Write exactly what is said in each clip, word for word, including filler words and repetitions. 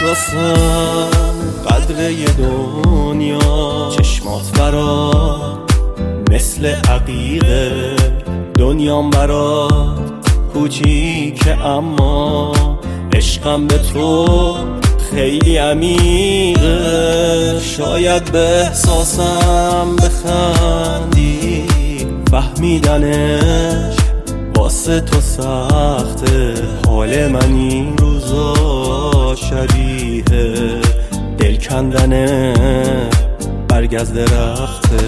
نشناسم قدر یه دنیا، چشمات برات مثل عقیقه، دنیام برات کوچیکه اما عشقم به تو خیلی عمیقه. شاید به احساسم بخندی، فهمیدنش واسه تو سخته. حال من این روزا شبیه دل کندن برگ از درخته.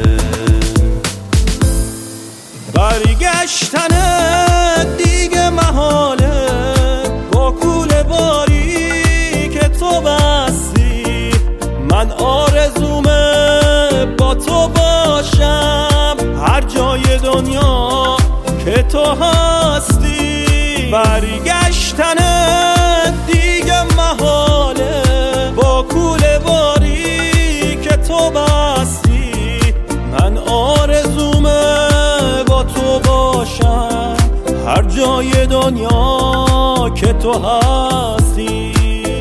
برگشتن دیگه محاله با کوله باری که تو بستی. من آرزومه با تو باشم هر جای دنیا که تو هستی. برگشتن دیگه محاله با کوله باری که تو بستی. من آرزومه با تو باشم هر جای دنیا که تو هستی.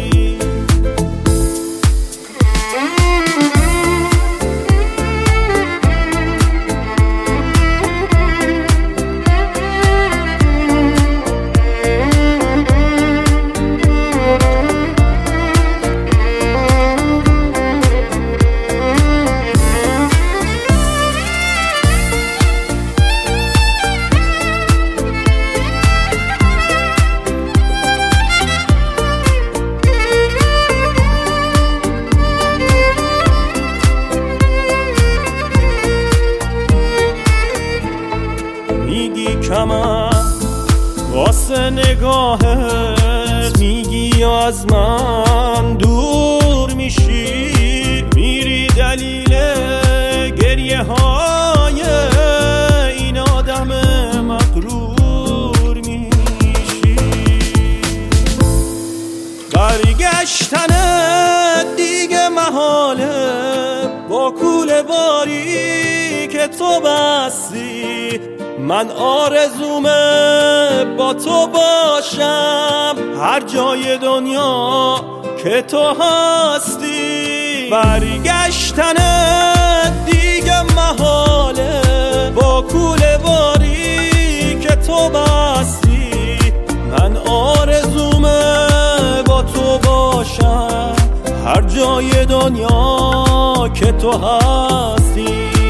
میگی کمم واسه نگاهت، میگی یا از من دور میشی. میری دلیل گریه های این آدم مغرور میشی. برگشتن دیگه محاله با کوله باری که تو بستی. من آرزومه با تو باشم هر جای دنیا که تو هستی. برگشتن دیگه محاله با کوله باری که تو بستی. من آرزومه با تو باشم هر جای دنیا که تو هستی.